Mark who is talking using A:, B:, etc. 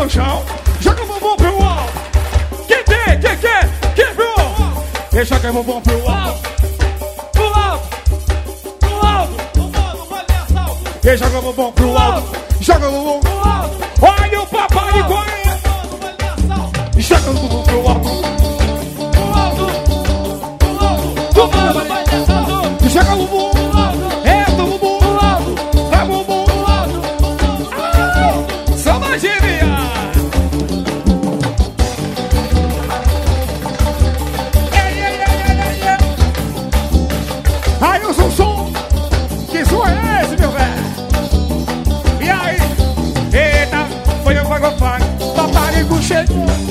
A: no chão, joga o bumbum pro alto. Quem tem? Quem viu? E joga o bumbum pro alto. Pro alto. Pro alto. E joga o bumbum pro alto. Joga o bumbum pro alto. Olha o papai igual. Joga o bumbum pro alto. Pro alto. Pro alto. Joga o bumbum. Entra o bumbum. Vai o bumbum. Só magia. Aí eu sou o som. Que som é esse, meu velho? E aí? Eita, foi o paparico chegou.